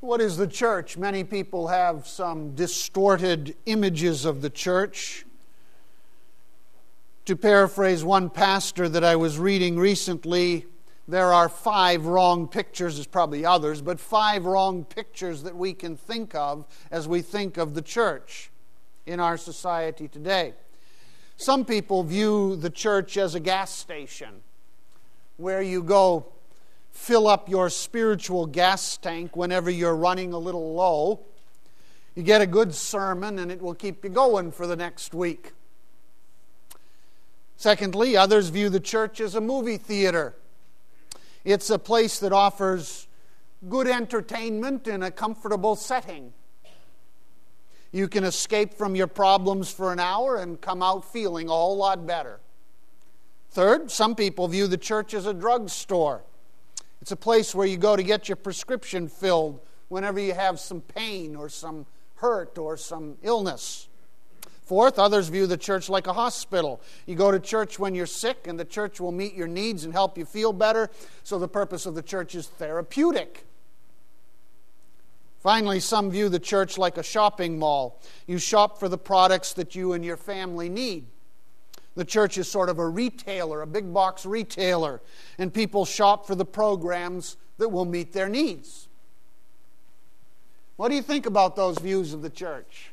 What is the church? Many people have some distorted images of the church. To paraphrase one pastor that I was reading recently, there are 5 wrong pictures, there's probably others, but 5 wrong pictures that we can think of as we think of the church in our society today. Some people view the church as a gas station where you go fill up your spiritual gas tank whenever you're running a little low. You get a good sermon and it will keep you going for the next week. Secondly, others view the church as a movie theater. It's a place that offers good entertainment in a comfortable setting. You can escape from your problems for an hour and come out feeling a whole lot better. Third, some people view the church as a drugstore. It's a place where you go to get your prescription filled whenever you have some pain or some hurt or some illness. Fourth, others view the church like a hospital. You go to church when you're sick, and the church will meet your needs and help you feel better. So the purpose of the church is therapeutic. Finally, some view the church like a shopping mall. You shop for the products that you and your family need. The church is sort of a retailer, a big box retailer, and people shop for the programs that will meet their needs. What do you think about those views of the church?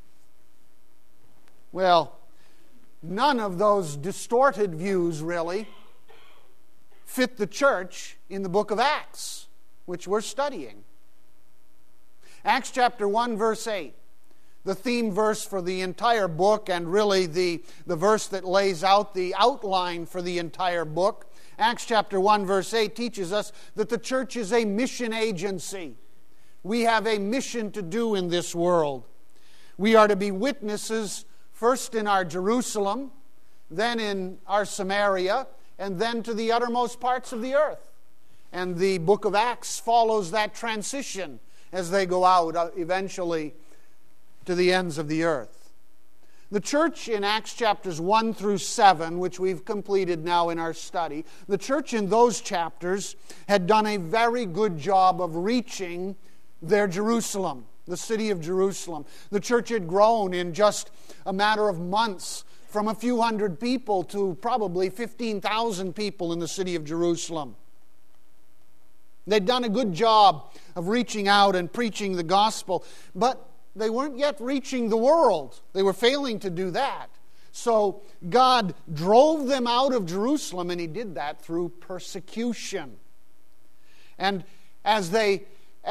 Well, none of those distorted views really fit the church in the book of Acts, which we're studying. Acts chapter 1, verse 8. The theme verse for the entire book, and really the verse that lays out the outline for the entire book. Acts chapter 1 verse 8 teaches us that the church is a mission agency. We have a mission to do in this world. We are to be witnesses first in our Jerusalem, then in our Samaria, and then to the uttermost parts of the earth. And the book of Acts follows that transition as they go out eventually to the ends of the earth. The church in Acts chapters 1 through 7, which we've completed now in our study, the church in those chapters had done a very good job of reaching their Jerusalem, the city of Jerusalem. The church had grown in just a matter of months from a few hundred people to probably 15,000 people in the city of Jerusalem. They'd done a good job of reaching out and preaching the gospel, but they weren't yet reaching the world. They were failing to do that. So God drove them out of Jerusalem, and He did that through persecution. And as the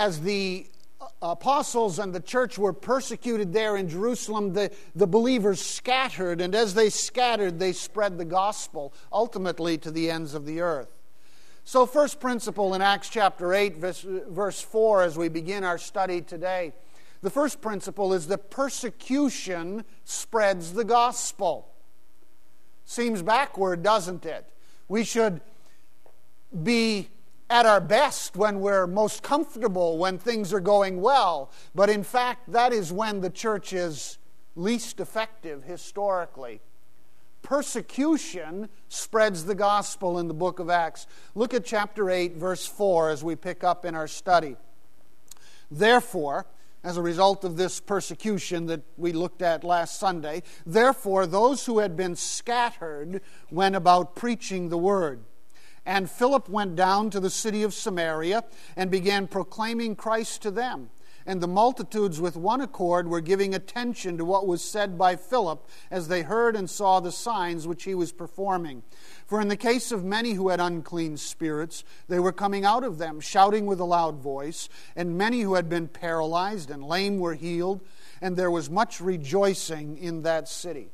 apostles and the church were persecuted there in Jerusalem, the believers scattered, and as they scattered, they spread the gospel, ultimately to the ends of the earth. So first principle in Acts chapter 8, verse 4, as we begin our study today, the first principle is that persecution spreads the gospel. Seems backward, doesn't it? We should be at our best when we're most comfortable, when things are going well. But in fact, that is when the church is least effective historically. Persecution spreads the gospel in the book of Acts. Look at chapter 8, verse 4 as we pick up in our study. Therefore, as a result of this persecution that we looked at last Sunday, therefore those who had been scattered went about preaching the word. And Philip went down to the city of Samaria and began proclaiming Christ to them. And the multitudes with one accord were giving attention to what was said by Philip as they heard and saw the signs which he was performing. For in the case of many who had unclean spirits, they were coming out of them, shouting with a loud voice, and many who had been paralyzed and lame were healed, and there was much rejoicing in that city.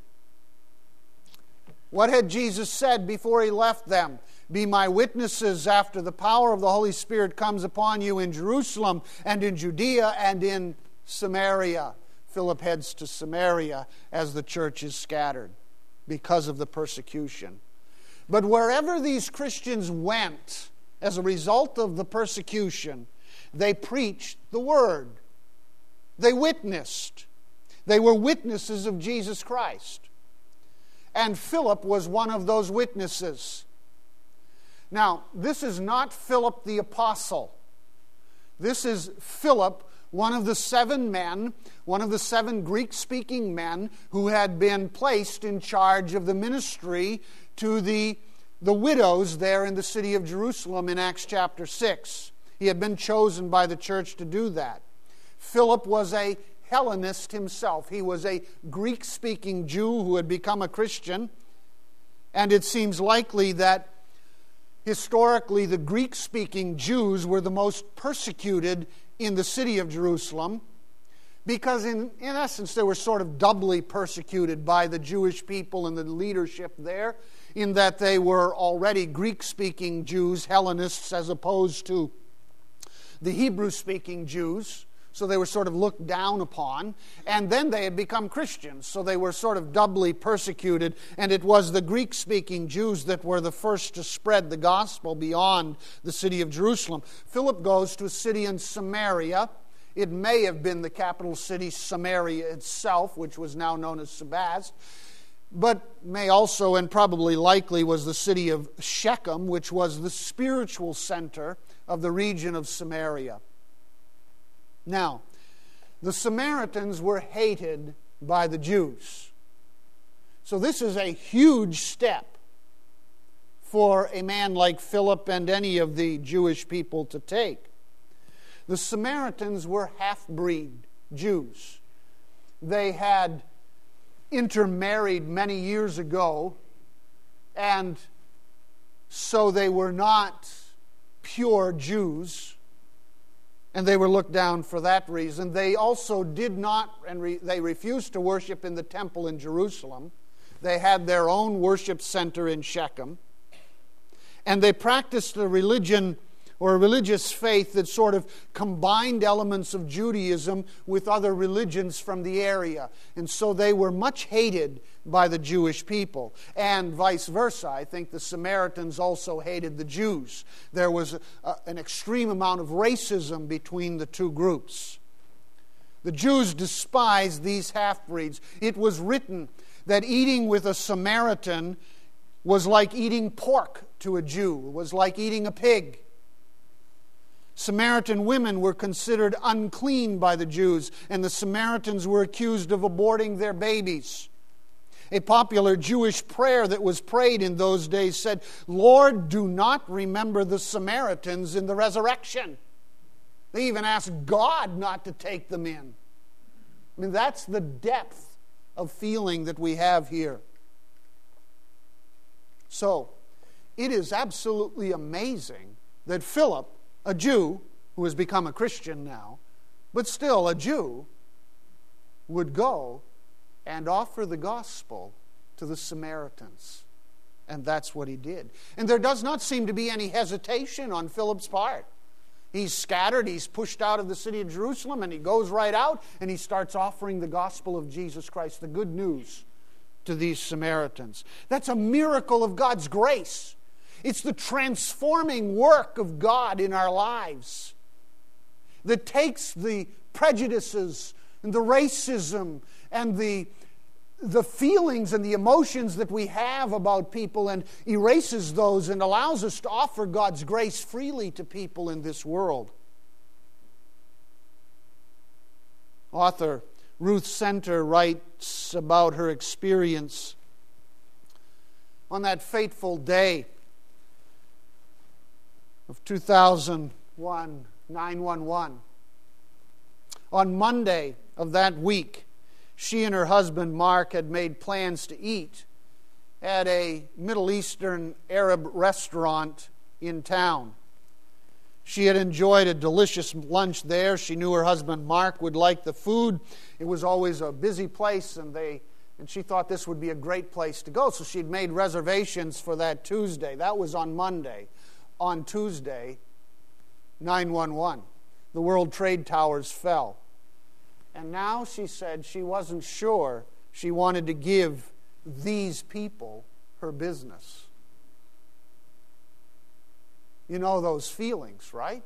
What had Jesus said before He left them? Be my witnesses after the power of the Holy Spirit comes upon you in Jerusalem and in Judea and in Samaria. Philip heads to Samaria as the church is scattered because of the persecution. But wherever these Christians went as a result of the persecution, they preached the word. They witnessed. They were witnesses of Jesus Christ. And Philip was one of those witnesses. Now, this is not Philip the apostle. This is Philip, one of the 7 men, one of the 7 Greek-speaking men who had been placed in charge of the ministry to the widows there in the city of Jerusalem in Acts chapter 6. He had been chosen by the church to do that. Philip was a Hellenist himself. He was a Greek-speaking Jew who had become a Christian. And it seems likely that historically the Greek-speaking Jews were the most persecuted in the city of Jerusalem because in essence they were sort of doubly persecuted by the Jewish people and the leadership there, in that they were already Greek-speaking Jews, Hellenists, as opposed to the Hebrew-speaking Jews. So they were sort of looked down upon. And then they had become Christians, so they were sort of doubly persecuted. And it was the Greek-speaking Jews that were the first to spread the gospel beyond the city of Jerusalem. Philip goes to a city in Samaria. It may have been the capital city, Samaria itself, which was now known as Sebast, but may also, and probably likely, was the city of Shechem, which was the spiritual center of the region of Samaria. Now, the Samaritans were hated by the Jews. So this is a huge step for a man like Philip and any of the Jewish people to take. The Samaritans were half-breed Jews. They had intermarried many years ago, and so they were not pure Jews, and they were looked down for that reason. They also did not, they refused to worship in the temple in Jerusalem. They had their own worship center in Shechem, and they practiced a religion or a religious faith that sort of combined elements of Judaism with other religions from the area. And so they were much hated by the Jewish people. And vice versa. I think the Samaritans also hated the Jews. There was an extreme amount of racism between the two groups. The Jews despised these half-breeds. It was written that eating with a Samaritan was like eating pork to a Jew. It was like eating a pig. Samaritan women were considered unclean by the Jews, and the Samaritans were accused of aborting their babies. A popular Jewish prayer that was prayed in those days said, "Lord, do not remember the Samaritans in the resurrection." They even asked God not to take them in. I mean, that's the depth of feeling that we have here. So, it is absolutely amazing that Philip, a Jew who has become a Christian now, but still a Jew, would go and offer the gospel to the Samaritans. And that's what he did. And there does not seem to be any hesitation on Philip's part. He's scattered, he's pushed out of the city of Jerusalem, and he goes right out and he starts offering the gospel of Jesus Christ, the good news, to these Samaritans. That's a miracle of God's grace. It's the transforming work of God in our lives that takes the prejudices and the racism and the feelings and the emotions that we have about people and erases those and allows us to offer God's grace freely to people in this world. Author Ruth Center writes about her experience on that fateful day of 2001, 9/11. On Monday of that week, she and her husband Mark had made plans to eat at a Middle Eastern Arab restaurant in town. She had enjoyed a delicious lunch there. She knew her husband Mark would like the food. It was always a busy place, and she thought this would be a great place to go. So she'd made reservations for that Tuesday. That was on Monday. On Tuesday, 9/11, the World Trade Towers fell. And now she said she wasn't sure she wanted to give these people her business. You know those feelings, right?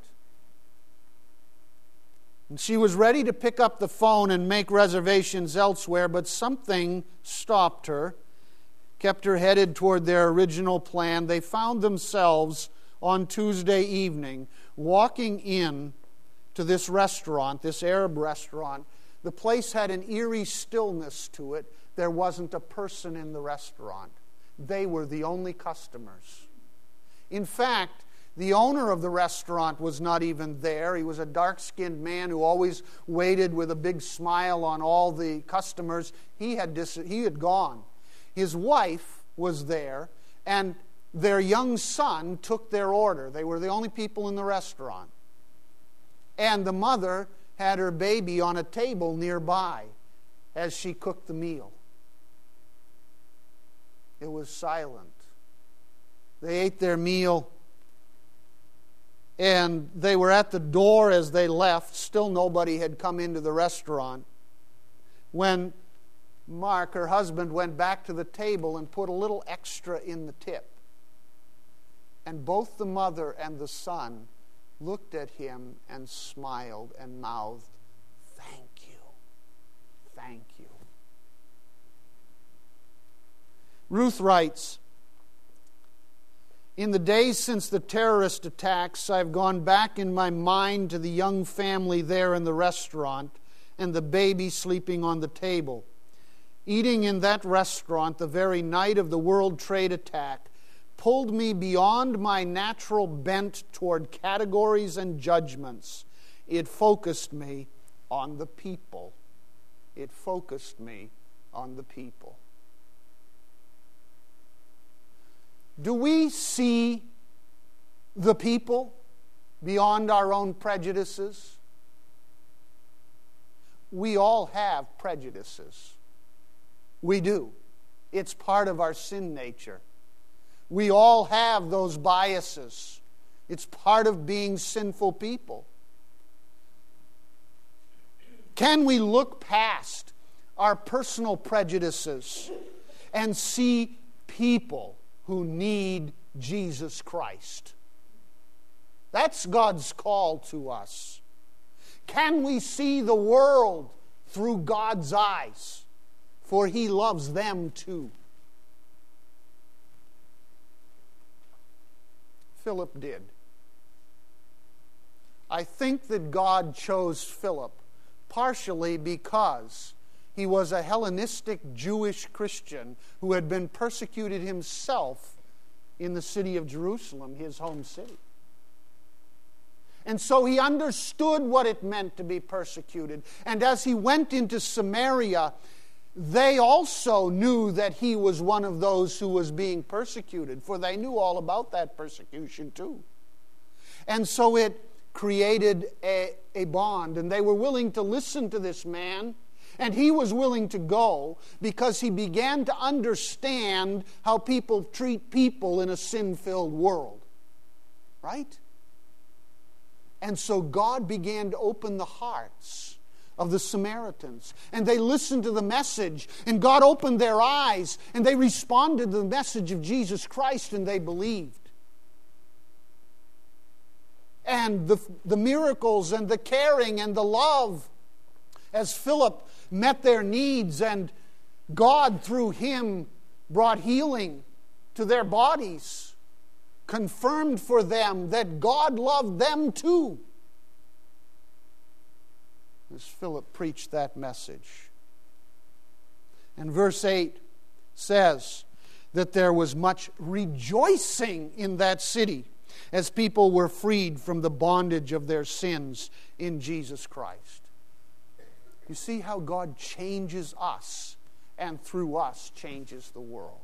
And she was ready to pick up the phone and make reservations elsewhere, but something stopped her, kept her headed toward their original plan. They found themselves on Tuesday evening walking in to to this restaurant, this Arab restaurant, the place had an eerie stillness to it. There wasn't a person in the restaurant. They were the only customers. In fact, the owner of the restaurant was not even there. He was a dark-skinned man who always waited with a big smile on all the customers. He had gone. His wife was there, and their young son took their order. They were the only people in the restaurant. And the mother had her baby on a table nearby as she cooked the meal. It was silent. They ate their meal, and they were at the door as they left. Still nobody had come into the restaurant when Mark, her husband, went back to the table and put a little extra in the tip. And both the mother and the son looked at him and smiled and mouthed, "Thank you, thank you." Ruth writes, "In the days since the terrorist attacks, I've gone back in my mind to the young family there in the restaurant and the baby sleeping on the table. Eating in that restaurant the very night of the World Trade attack pulled me beyond my natural bent toward categories and judgments. It focused me on the people. It focused me on the people." Do we see the people beyond our own prejudices? We all have prejudices. We do. It's part of our sin nature. We all have those biases. It's part of being sinful people. Can we look past our personal prejudices and see people who need Jesus Christ? That's God's call to us. Can we see the world through God's eyes? For He loves them too. Philip did. I think that God chose Philip partially because he was a Hellenistic Jewish Christian who had been persecuted himself in the city of Jerusalem, his home city. And so he understood what it meant to be persecuted. And as he went into Samaria, they also knew that he was one of those who was being persecuted, for they knew all about that persecution too. And so it created a bond, and they were willing to listen to this man, and he was willing to go because he began to understand how people treat people in a sin-filled world. Right? And so God began to open the hearts of the Samaritans. And they listened to the message, and God opened their eyes, and they responded to the message of Jesus Christ, and they believed. And the miracles and the caring and the love, as Philip met their needs, and God through him brought healing to their bodies, confirmed for them that God loved them too, as Philip preached that message. And verse 8 says that there was much rejoicing in that city as people were freed from the bondage of their sins in Jesus Christ. You see how God changes us, and through us changes the world.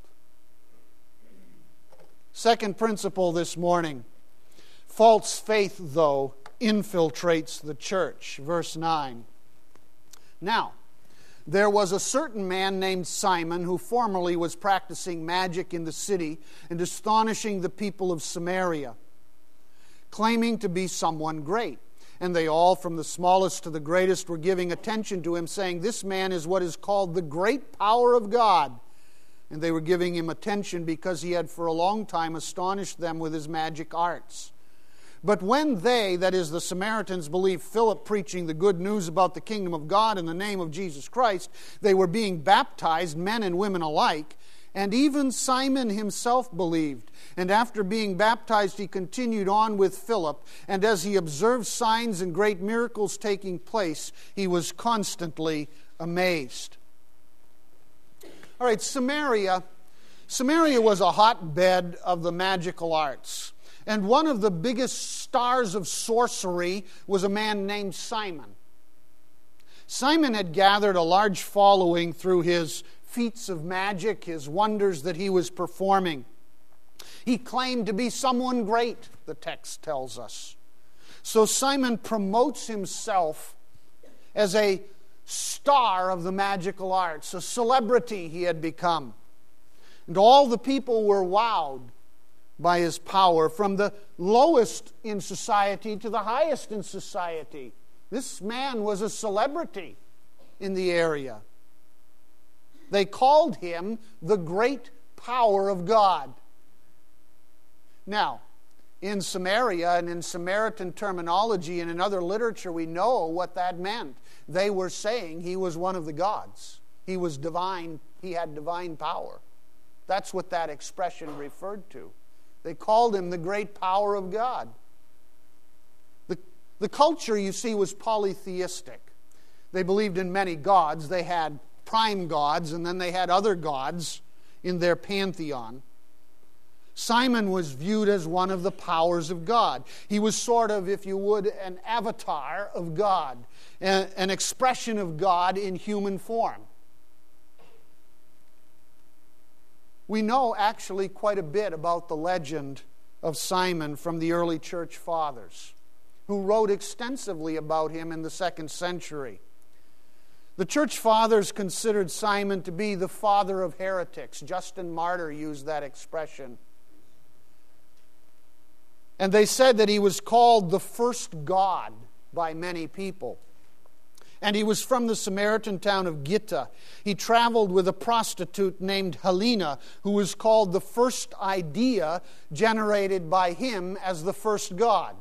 Second principle this morning. False faith, though, infiltrates the church. Verse 9. Now, there was a certain man named Simon who formerly was practicing magic in the city and astonishing the people of Samaria, claiming to be someone great. And they all, from the smallest to the greatest, were giving attention to him, saying, "This man is what is called the great power of God." And they were giving him attention because he had for a long time astonished them with his magic arts. But when they, that is the Samaritans, believed Philip preaching the good news about the kingdom of God in the name of Jesus Christ, they were being baptized, men and women alike. And even Simon himself believed. And after being baptized, he continued on with Philip. And as he observed signs and great miracles taking place, he was constantly amazed. All right, Samaria. Samaria was a hotbed of the magical arts. And one of the biggest stars of sorcery was a man named Simon. Simon had gathered a large following through his feats of magic, his wonders that he was performing. He claimed to be someone great, the text tells us. So Simon promotes himself as a star of the magical arts, a celebrity he had become. And all the people were wowed by his power, from the lowest in society to the highest in society. This man was a celebrity in the area. They called him the great power of God. Now, in Samaria and in Samaritan terminology and in other literature, we know what that meant. They were saying he was one of the gods. He was divine. He had divine power. That's what that expression referred to. They called him the great power of God. The culture, you see, was polytheistic. They believed in many gods. They had prime gods, and then they had other gods in their pantheon. Simon was viewed as one of the powers of God. He was sort of, if you would, an avatar of God, an expression of God in human form. We know actually quite a bit about the legend of Simon from the early church fathers, who wrote extensively about him in the 2nd century. The church fathers considered Simon to be the father of heretics. Justin Martyr used that expression. And they said that he was called the first god by many people. And he was from the Samaritan town of Gitta. He traveled with a prostitute named Helena, who was called the first idea generated by him as the first god.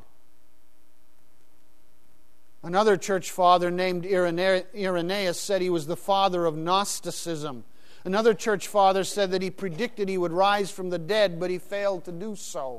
Another church father named Irenaeus said he was the father of Gnosticism. Another church father said that he predicted he would rise from the dead, but he failed to do so.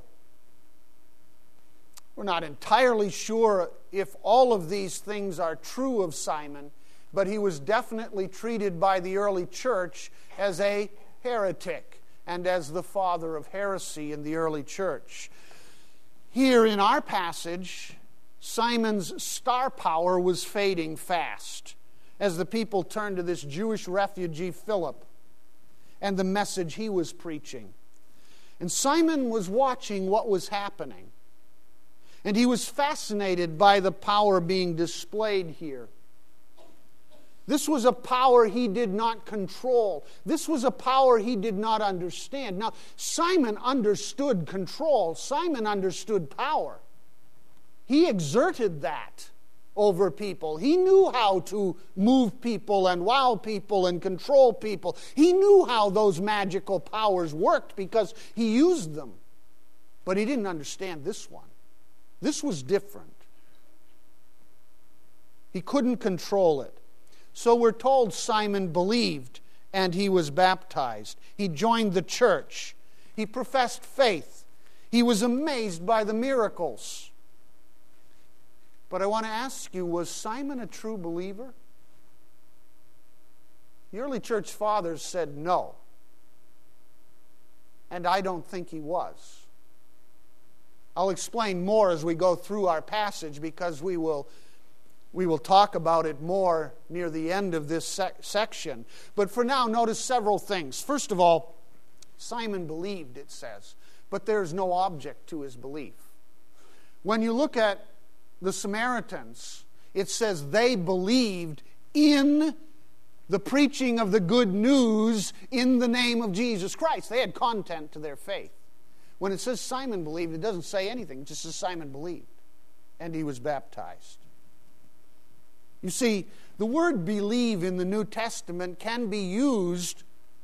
We're not entirely sure if all of these things are true of Simon, but he was definitely treated by the early church as a heretic and as the father of heresy in the early church. Here in our passage, Simon's star power was fading fast as the people turned to this Jewish refugee Philip and the message he was preaching. And Simon was watching what was happening. And he was fascinated by the power being displayed here. This was a power he did not control. This was a power he did not understand. Now, Simon understood control. Simon understood power. He exerted that over people. He knew how to move people and wow people and control people. He knew how those magical powers worked because he used them. But he didn't understand this one. This was different. He couldn't control it. So we're told Simon believed and he was baptized. He joined the church. He professed faith. He was amazed by the miracles. But I want to ask you, was Simon a true believer? The early church fathers said no. And I don't think he was. I'll explain more as we go through our passage because we will talk about it more near the end of this section. But for now, notice several things. First of all, Simon believed, it says, but there is no object to his belief. When you look at the Samaritans, it says they believed in the preaching of the good news in the name of Jesus Christ. They had content to their faith. When it says Simon believed, it doesn't say anything. It just says Simon believed, and he was baptized. You see, the word believe in the New Testament can be used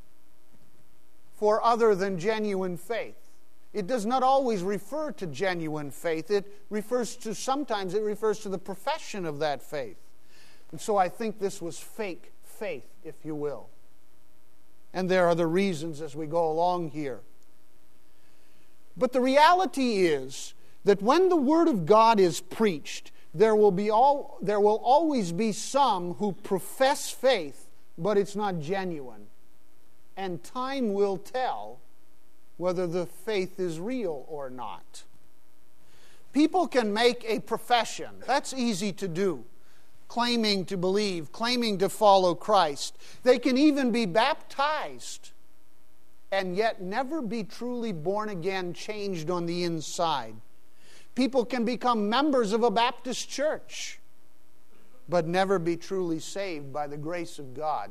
for other than genuine faith. It does not always refer to genuine faith. Sometimes it refers to the profession of that faith. And so I think this was fake faith, if you will. And there are the reasons as we go along here. But the reality is that when the Word of God is preached, there will always be some who profess faith, but it's not genuine. And time will tell whether the faith is real or not. People can make a profession. That's easy to do. Claiming to believe, claiming to follow Christ. They can even be baptized and yet never be truly born again, changed on the inside. People can become members of a Baptist church but never be truly saved by the grace of God.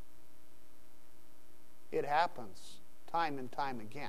It happens time and time again.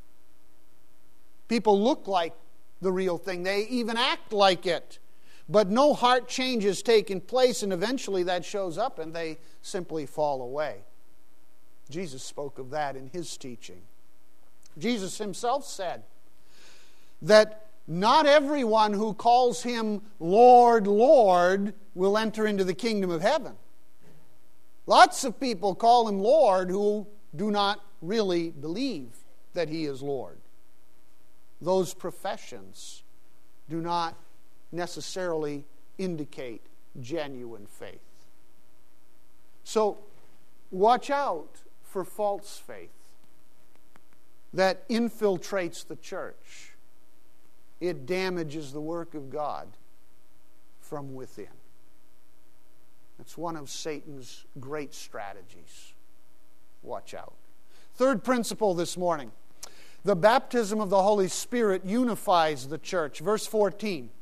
People look like the real thing. They even act like it. But no heart change has taken place, and eventually that shows up and they simply fall away. Jesus spoke of that in His teaching. Jesus Himself said that not everyone who calls Him Lord, Lord will enter into the kingdom of heaven. Lots of people call Him Lord who do not really believe that He is Lord. Those professions do not necessarily indicate genuine faith. So, watch out for false faith that infiltrates the church. It damages the work of God from within. It's one of Satan's great strategies. Watch out. Third principle this morning. The baptism of the Holy Spirit unifies the church. Verse 14.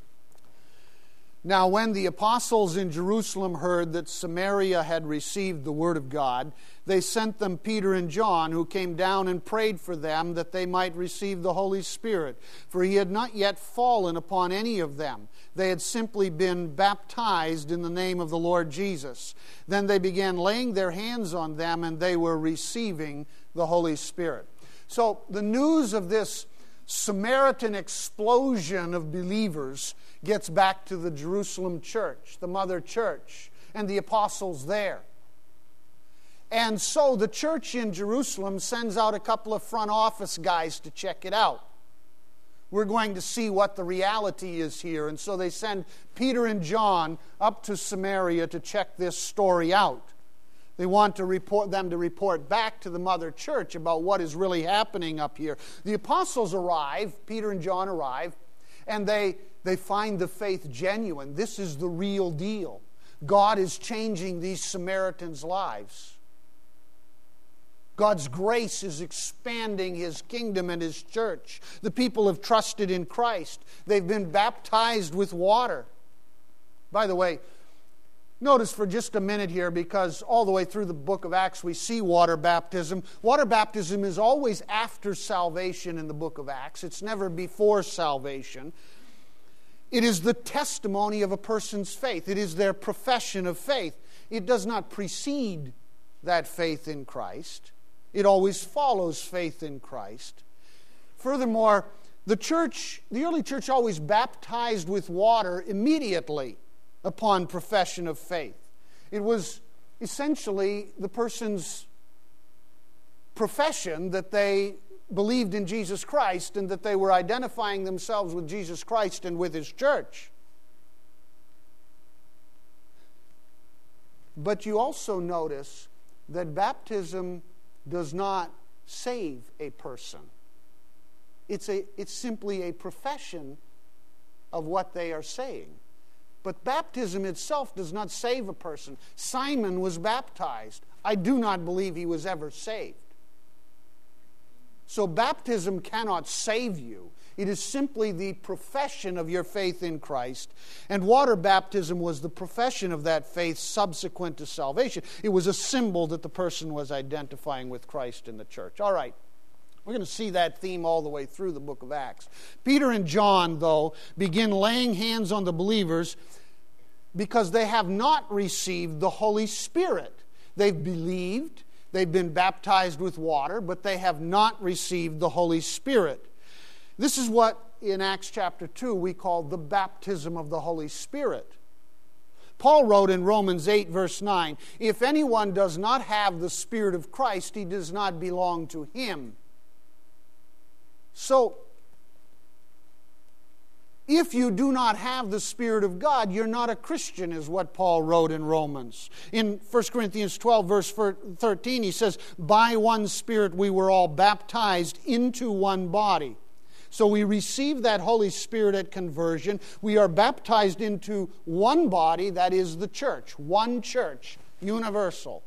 Now when the apostles in Jerusalem heard that Samaria had received the word of God, they sent them Peter and John, who came down and prayed for them that they might receive the Holy Spirit. For He had not yet fallen upon any of them. They had simply been baptized in the name of the Lord Jesus. Then they began laying their hands on them, and they were receiving the Holy Spirit. So the news of this Samaritan explosion of believers gets back to the Jerusalem church, the mother church, and the apostles there. And so the church in Jerusalem sends out a couple of front office guys to check it out. We're going to see what the reality is here. And so they send Peter and John up to Samaria to check this story out. They want to report back to the mother church about what is really happening up here. The apostles arrive, Peter and John arrive, and they find the faith genuine. This is the real deal. God is changing these Samaritans' lives. God's grace is expanding His kingdom and His church. The people have trusted in Christ. They've been baptized with water. By the way, notice for just a minute here, because all the way through the book of Acts we see water baptism. Water baptism is always after salvation in the book of Acts. It's never before salvation. It is the testimony of a person's faith. It is their profession of faith. It does not precede that faith in Christ. It always follows faith in Christ. Furthermore, the early church always baptized with water immediately upon profession of faith. It was essentially the person's profession that they believed in Jesus Christ and that they were identifying themselves with Jesus Christ and with His church. But you also notice that baptism does not save a person. It's simply a profession of what they are saying. But baptism itself does not save a person. Simon was baptized. I do not believe he was ever saved. So baptism cannot save you. It is simply the profession of your faith in Christ. And water baptism was the profession of that faith subsequent to salvation. It was a symbol that the person was identifying with Christ in the church. All right. We're going to see that theme all the way through the book of Acts. Peter and John, though, begin laying hands on the believers because they have not received the Holy Spirit. They've believed, they've been baptized with water, but they have not received the Holy Spirit. This is what in Acts chapter 2 we call the baptism of the Holy Spirit. Paul wrote in Romans 8, verse 9, "If anyone does not have the Spirit of Christ, he does not belong to him." So, if you do not have the Spirit of God, you're not a Christian, is what Paul wrote in Romans. In 1 Corinthians 12, verse 13, he says, "By one Spirit we were all baptized into one body." So we receive that Holy Spirit at conversion. We are baptized into one body, that is the church. One church, universal.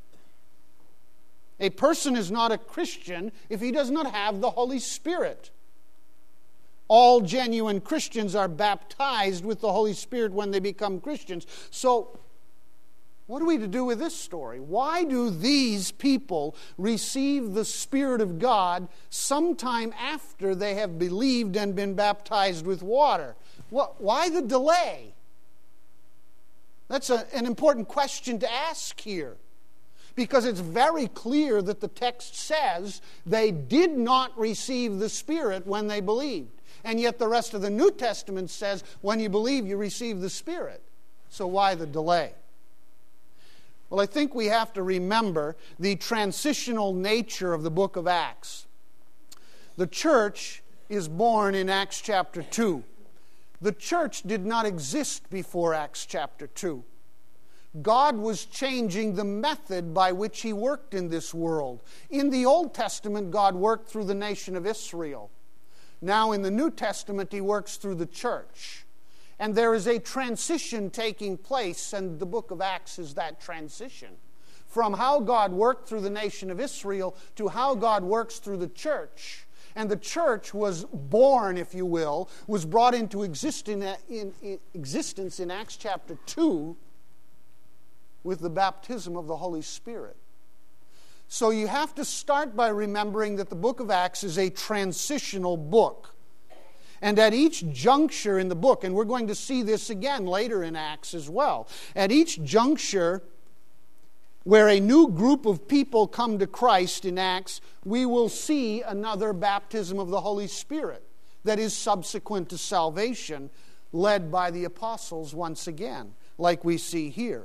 A person is not a Christian if he does not have the Holy Spirit. All genuine Christians are baptized with the Holy Spirit when they become Christians. So, what are we to do with this story? Why do these people receive the Spirit of God sometime after they have believed and been baptized with water? Why the delay? That's an important question to ask here. Because it's very clear that the text says they did not receive the Spirit when they believed. And yet the rest of the New Testament says, when you believe, you receive the Spirit. So why the delay? Well, I think we have to remember the transitional nature of the book of Acts. The church is born in Acts chapter 2. The church did not exist before Acts chapter 2. God was changing the method by which He worked in this world. In the Old Testament, God worked through the nation of Israel. Now in the New Testament, He works through the church. And there is a transition taking place, and the book of Acts is that transition. From how God worked through the nation of Israel to how God works through the church. And the church was born, if you will, was brought into existence in Acts chapter 2 with the baptism of the Holy Spirit. So you have to start by remembering that the book of Acts is a transitional book. And at each juncture in the book, and we're going to see this again later in Acts as well, at each juncture where a new group of people come to Christ in Acts, we will see another baptism of the Holy Spirit that is subsequent to salvation, led by the apostles once again, like we see here.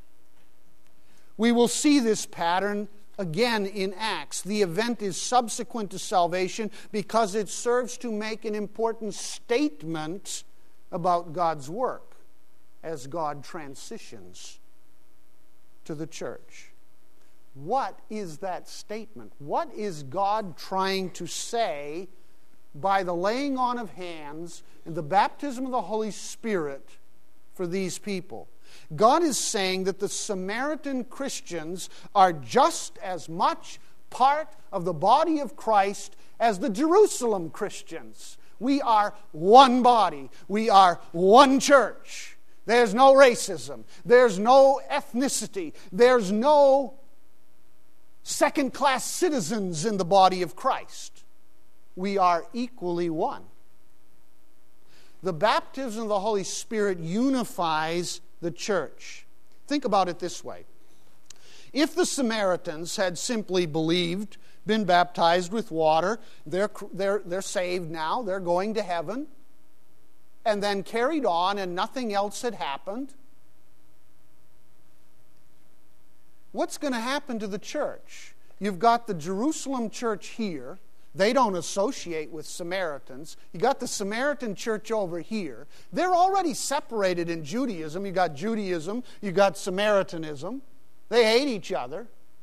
We will see this pattern again in Acts. The event is subsequent to salvation because it serves to make an important statement about God's work as God transitions to the church. What is that statement? What is God trying to say by the laying on of hands and the baptism of the Holy Spirit for these people? God is saying that the Samaritan Christians are just as much part of the body of Christ as the Jerusalem Christians. We are one body. We are one church. There's no racism. There's no ethnicity. There's no second-class citizens in the body of Christ. We are equally one. The baptism of the Holy Spirit unifies the church. Think about it this way. If the Samaritans had simply believed, been baptized with water, they're saved now, they're going to heaven, and then carried on and nothing else had happened, what's going to happen to the church? You've got the Jerusalem church here. They don't associate with Samaritans. You got the Samaritan church over here. They're already separated in Judaism. You got Judaism, you got Samaritanism. They hate each other.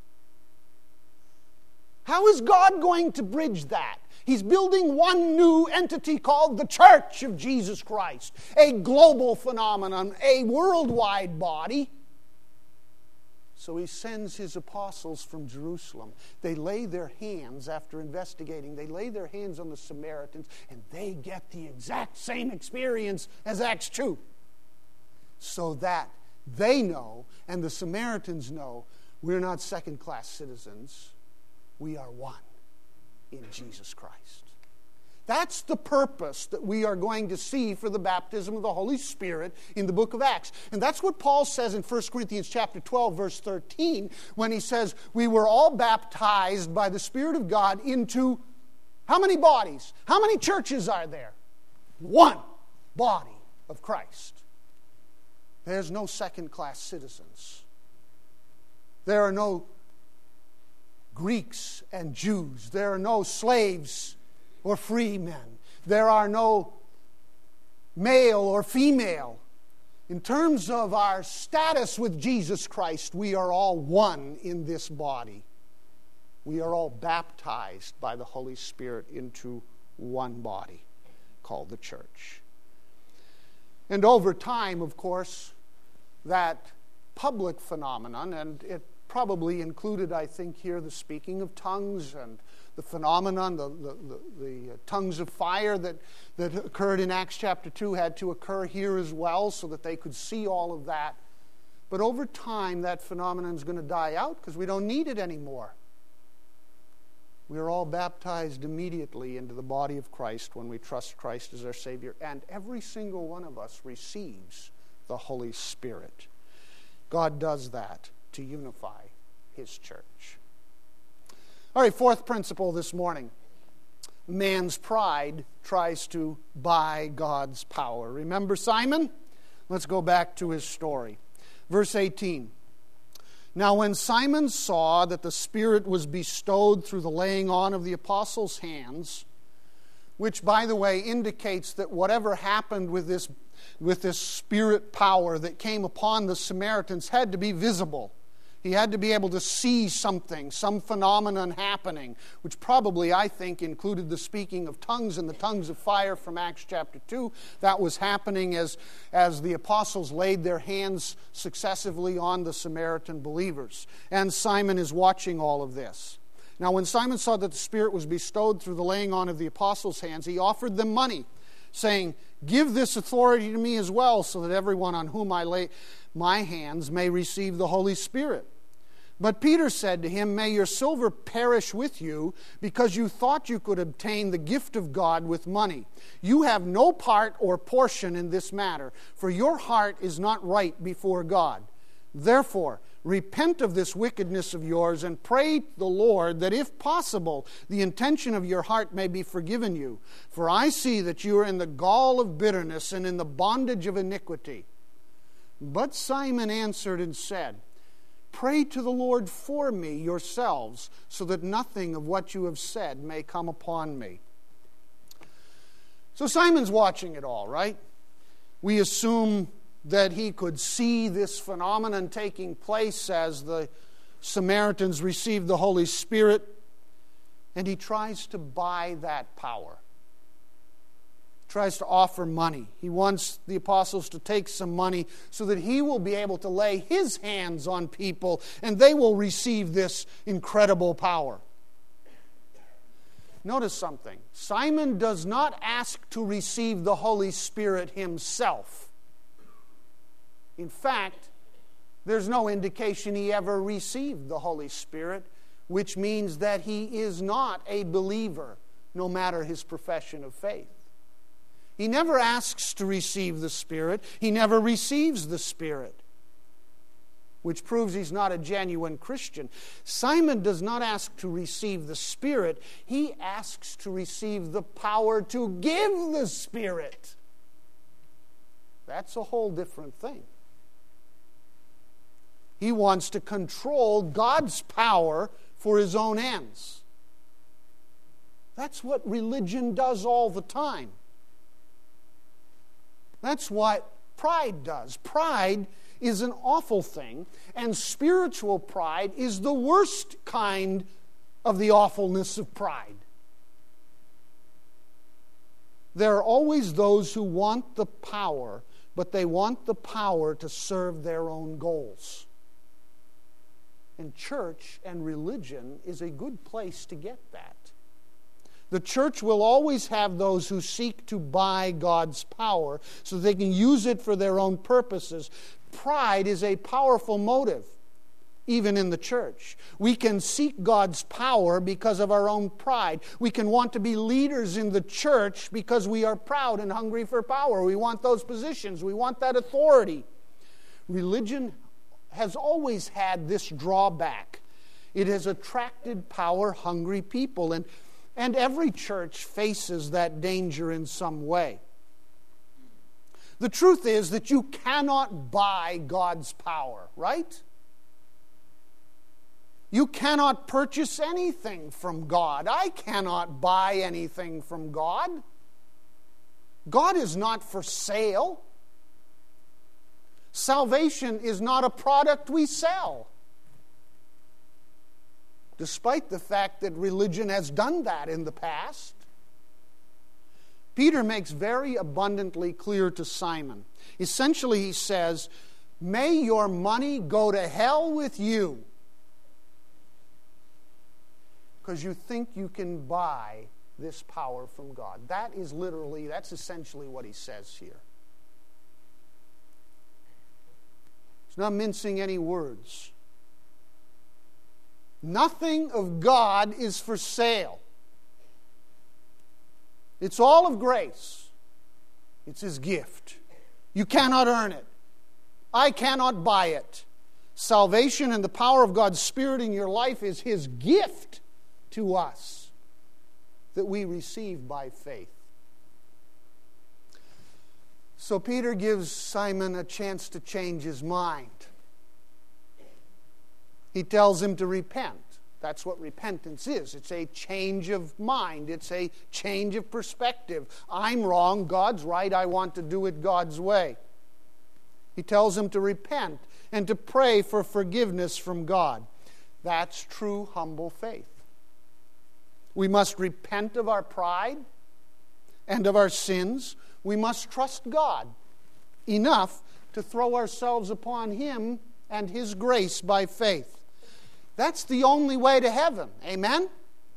How is God going to bridge that? He's building one new entity called the Church of Jesus Christ, a global phenomenon, a worldwide body. So He sends His apostles from Jerusalem. They lay their hands, after investigating, they lay their hands on the Samaritans, and they get the exact same experience as Acts 2. So that they know, and the Samaritans know, we're not second-class citizens. We are one in Jesus Christ. That's the purpose that we are going to see for the baptism of the Holy Spirit in the book of Acts. And that's what Paul says in 1 Corinthians chapter 12, verse 13, when he says, we were all baptized by the Spirit of God into how many bodies? How many churches are there? One body of Christ. There's no second-class citizens. There are no Greeks and Jews. There are no slaves or free men. There are no male or female. In terms of our status with Jesus Christ, we are all one in this body. We are all baptized by the Holy Spirit into one body called the church. And over time, of course, that public phenomenon, and it probably included, I think, here the speaking of tongues and the phenomenon, the tongues of fire that occurred in Acts chapter 2 had to occur here as well so that they could see all of that. But over time, that phenomenon is going to die out because we don't need it anymore. We are all baptized immediately into the body of Christ when we trust Christ as our Savior. And every single one of us receives the Holy Spirit. God does that to unify His church. All right, fourth principle this morning. Man's pride tries to buy God's power. Remember Simon? Let's go back to his story. Verse 18. Now when Simon saw that the Spirit was bestowed through the laying on of the apostles' hands, which, by the way, indicates that whatever happened with this Spirit power that came upon the Samaritans had to be visible. He had to be able to see something, some phenomenon happening, which probably, I think, included the speaking of tongues and the tongues of fire from Acts chapter 2. That was happening as the apostles laid their hands successively on the Samaritan believers. And Simon is watching all of this. Now, when Simon saw that the Spirit was bestowed through the laying on of the apostles' hands, he offered them money, saying, "Give this authority to me as well, so that everyone on whom I lay my hands may receive the Holy Spirit." But Peter said to him, "May your silver perish with you, because you thought you could obtain the gift of God with money. You have no part or portion in this matter, for your heart is not right before God. Therefore, repent of this wickedness of yours and pray the Lord that, if possible, the intention of your heart may be forgiven you. For I see that you are in the gall of bitterness and in the bondage of iniquity." But Simon answered and said, "Pray to the Lord for me yourselves, so that nothing of what you have said may come upon me." So Simon's watching it all, right? We assume that he could see this phenomenon taking place as the Samaritans received the Holy Spirit, and he tries to buy that power. Tries to offer money. He wants the apostles to take some money so that he will be able to lay his hands on people and they will receive this incredible power. Notice something. Simon does not ask to receive the Holy Spirit himself. In fact, there's no indication he ever received the Holy Spirit, which means that he is not a believer, no matter his profession of faith. He never asks to receive the Spirit. He never receives the Spirit, which proves he's not a genuine Christian. Simon does not ask to receive the Spirit. He asks to receive the power to give the Spirit. That's a whole different thing. He wants to control God's power for his own ends. That's what religion does all the time. That's what pride does. Pride is an awful thing, and spiritual pride is the worst kind of the awfulness of pride. There are always those who want the power, but they want the power to serve their own goals. And church and religion is a good place to get that. The church will always have those who seek to buy God's power so they can use it for their own purposes. Pride is a powerful motive, even in the church. We can seek God's power because of our own pride. We can want to be leaders in the church because we are proud and hungry for power. We want those positions. We want that authority. Religion has always had this drawback. It has attracted power-hungry people, and every church faces that danger in some way. The truth is that you cannot buy God's power, right? You cannot purchase anything from God. I cannot buy anything from God. God is not for sale. Salvation is not a product we sell. Despite the fact that religion has done that in the past. Peter makes very abundantly clear to Simon. Essentially, he says, may your money go to hell with you, because you think you can buy this power from God. That's essentially what he says here. He's not mincing any words. Nothing of God is for sale. It's all of grace. It's His gift. You cannot earn it. I cannot buy it. Salvation and the power of God's Spirit in your life is His gift to us that we receive by faith. So Peter gives Simon a chance to change his mind. He tells him to repent. That's what repentance is. It's a change of mind. It's a change of perspective. I'm wrong, God's right, I want to do it God's way. He tells him to repent and to pray for forgiveness from God. That's true humble faith. We must repent of our pride and of our sins. We must trust God enough to throw ourselves upon Him and His grace by faith. That's the only way to heaven. Amen?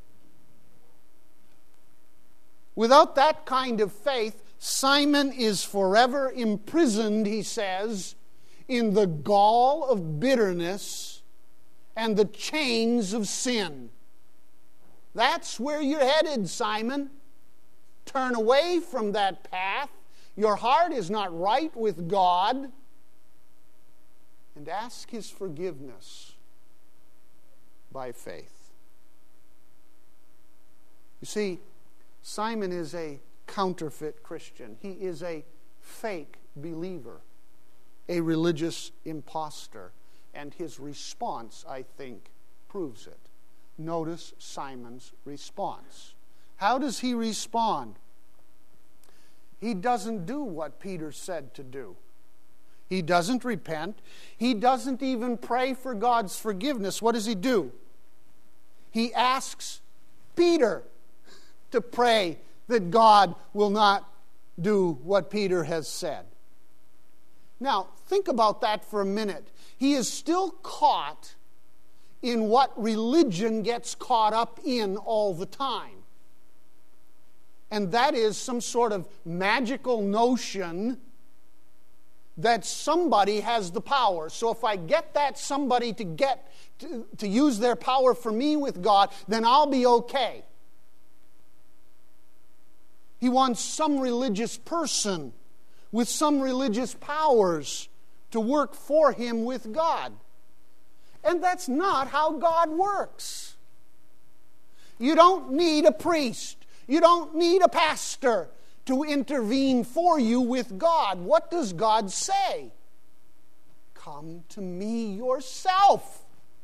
Without that kind of faith, Simon is forever imprisoned, he says, in the gall of bitterness and the chains of sin. That's where you're headed, Simon. Turn away from that path. Your heart is not right with God. And ask His forgiveness by faith. You see, Simon is a counterfeit Christian. He is a fake believer, a religious impostor. And his response, I think, proves it. Notice Simon's response. How does he respond? He doesn't do what Peter said to do. He doesn't repent. He doesn't even pray for God's forgiveness. What does he do? He asks Peter to pray that God will not do what Peter has said. Now, think about that for a minute. He is still caught in what religion gets caught up in all the time. And that is some sort of magical notion that somebody has the power. So if I get that somebody to use their power for me with God, then I'll be okay. He wants some religious person with some religious powers to work for him with God. And that's not how God works. You don't need a priest. You don't need a pastor to intervene for you with God. What does God say? Come to me yourself.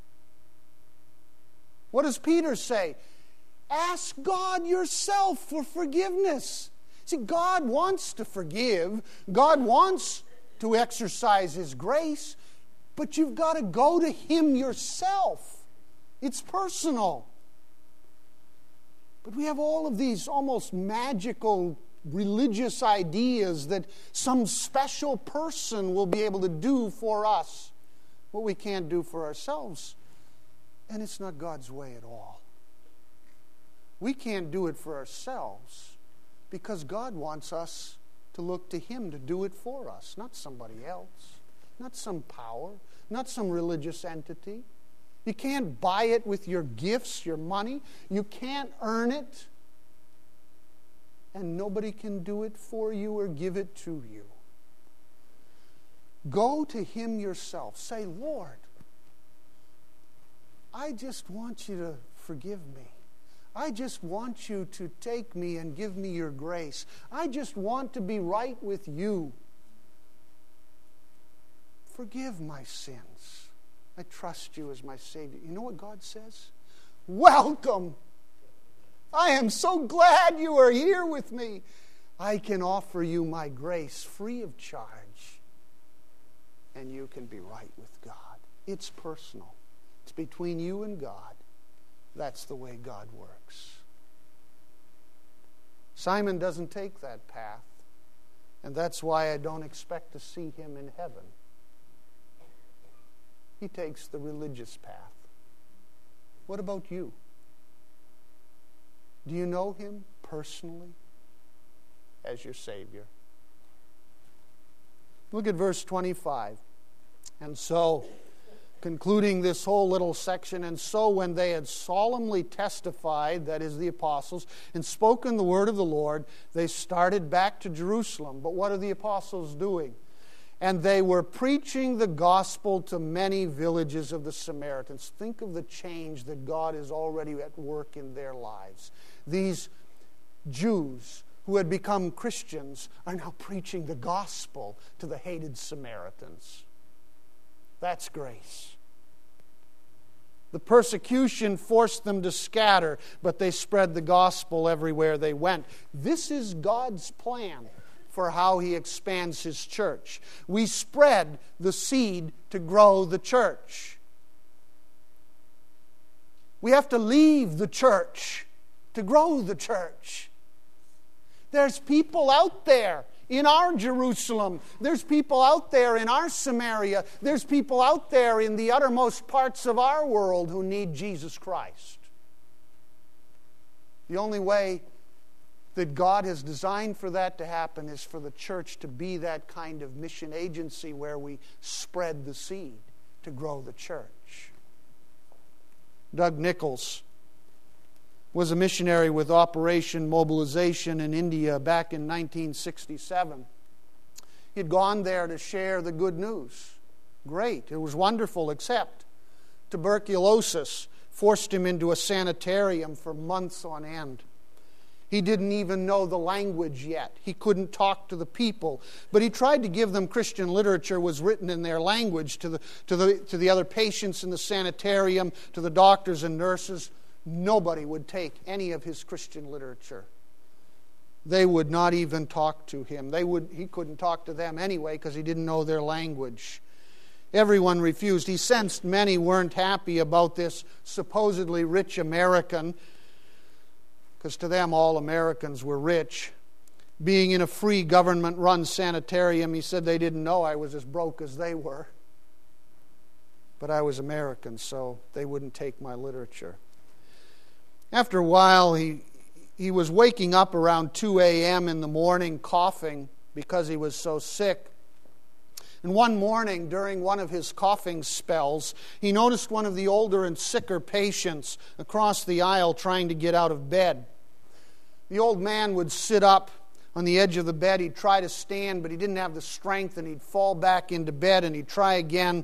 What does Peter say? Ask God yourself for forgiveness. See, God wants to forgive. God wants to exercise His grace. But you've got to go to Him yourself. It's personal. But we have all of these almost magical religious ideas that some special person will be able to do for us what we can't do for ourselves. And it's not God's way at all. We can't do it for ourselves because God wants us to look to Him to do it for us, not somebody else, not some power, not some religious entity. You can't buy it with your gifts, your money. You can't earn it. And nobody can do it for you or give it to you. Go to Him yourself. Say, Lord, I just want you to forgive me. I just want you to take me and give me your grace. I just want to be right with you. Forgive my sins. I trust you as my Savior. You know what God says? Welcome. I am so glad you are here with me. I can offer you my grace free of charge, and you can be right with God. It's personal. It's between you and God. That's the way God works. Simon doesn't take that path, and that's why I don't expect to see him in heaven. He takes the religious path. What about you? Do you know him personally as your Savior? Look at verse 25. And so, concluding this whole little section, and so when they had solemnly testified, that is the apostles, and spoken the word of the Lord, they started back to Jerusalem. But what are the apostles doing? And they were preaching the gospel to many villages of the Samaritans. Think of the change that God is already at work in their lives. These Jews who had become Christians are now preaching the gospel to the hated Samaritans. That's grace. The persecution forced them to scatter, but they spread the gospel everywhere they went. This is God's plan for how He expands His church. We spread the seed to grow the church. We have to leave the church to grow the church. There's people out there in our Jerusalem. There's people out there in our Samaria. There's people out there in the uttermost parts of our world who need Jesus Christ. The only way that God has designed for that to happen is for the church to be that kind of mission agency where we spread the seed to grow the church. Doug Nichols was a missionary with Operation Mobilization in India back in 1967. He'd gone there to share the good news. Great, it was wonderful, except tuberculosis forced him into a sanitarium for months on end. He didn't even know the language yet. He couldn't talk to the people. But he tried to give them Christian literature was written in their language to the other patients in the sanitarium, to the doctors and nurses. Nobody would take any of his Christian literature. They would not even talk to him. He couldn't talk to them anyway because he didn't know their language. Everyone refused. He sensed many weren't happy about this supposedly rich American, because to them all Americans were rich. Being in a free government-run sanitarium, he said they didn't know I was as broke as they were. But I was American, so they wouldn't take my literature. After a while, he was waking up around 2 a.m. in the morning coughing because he was so sick. And one morning, during one of his coughing spells, he noticed one of the older and sicker patients across the aisle trying to get out of bed. The old man would sit up on the edge of the bed. He'd try to stand, but he didn't have the strength, and he'd fall back into bed, and he'd try again.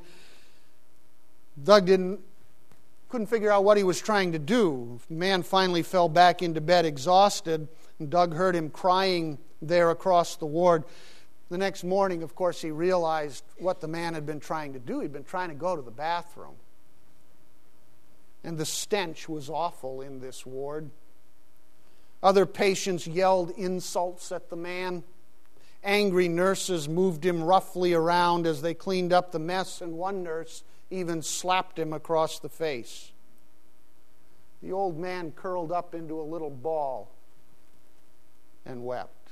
Doug couldn't figure out what he was trying to do. The man finally fell back into bed exhausted, and Doug heard him crying there across the ward. The next morning, of course, he realized what the man had been trying to do. He'd been trying to go to the bathroom. And the stench was awful in this ward. Other patients yelled insults at the man. Angry nurses moved him roughly around as they cleaned up the mess, and one nurse even slapped him across the face. The old man curled up into a little ball and wept.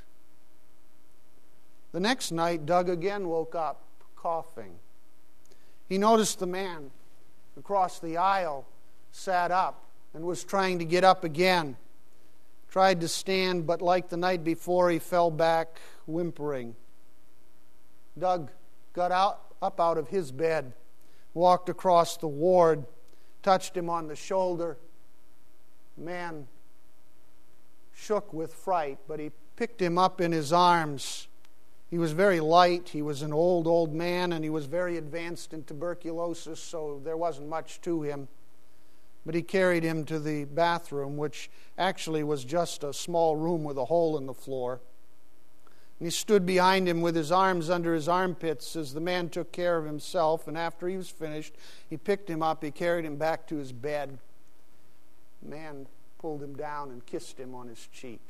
The next night, Doug again woke up coughing. He noticed the man across the aisle sat up and was trying to get up again. Tried to stand, but like the night before, he fell back whimpering. Doug got up out of his bed, walked across the ward, touched him on the shoulder. The man shook with fright, but he picked him up in his arms. He was very light. He was an old man, and he was very advanced in tuberculosis, so there wasn't much to him. But he carried him to the bathroom, which actually was just a small room with a hole in the floor. And he stood behind him with his arms under his armpits as the man took care of himself. And after he was finished, he picked him up, he carried him back to his bed. The man pulled him down and kissed him on his cheek.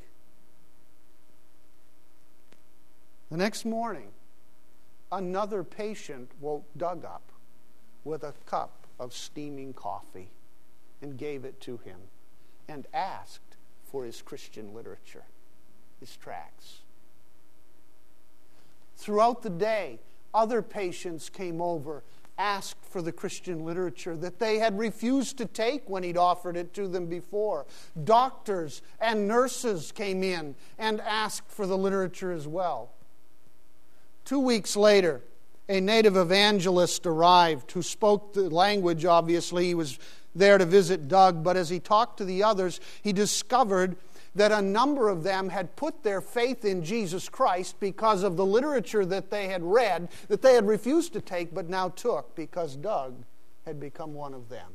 The next morning, another patient woke Doug up with a cup of steaming coffee and gave it to him and asked for his Christian literature, his tracts. Throughout the day, other patients came over, asked for the Christian literature that they had refused to take when he'd offered it to them before. Doctors and nurses came in and asked for the literature as well. 2 weeks later, a native evangelist arrived who spoke the language, obviously. He was there to visit Doug, but as he talked to the others, he discovered that a number of them had put their faith in Jesus Christ because of the literature that they had read, that they had refused to take but now took because Doug had become one of them.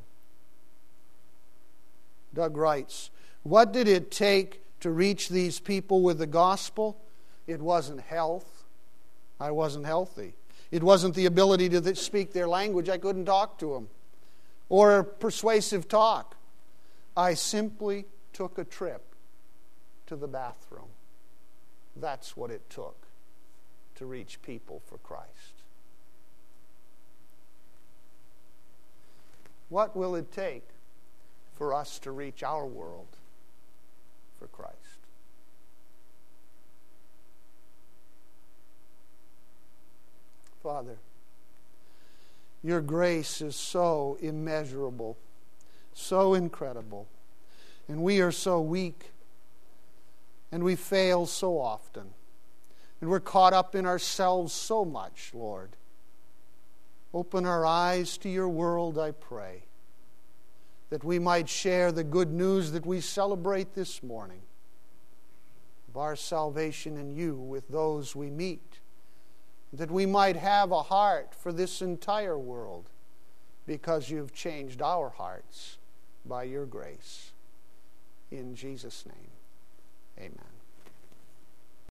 Doug writes, "What did it take to reach these people with the gospel? It wasn't health. I wasn't healthy. It wasn't the ability to speak their language. I couldn't talk to them. Or persuasive talk. I simply took a trip to the bathroom. That's what it took to reach people for Christ." What will it take for us to reach our world for Christ? Father, your grace is so immeasurable, so incredible, and we are so weak. And we fail so often. And we're caught up in ourselves so much, Lord. Open our eyes to your world, I pray, that we might share the good news that we celebrate this morning of our salvation in you with those we meet. That we might have a heart for this entire world because you've changed our hearts by your grace. In Jesus' name. Amen.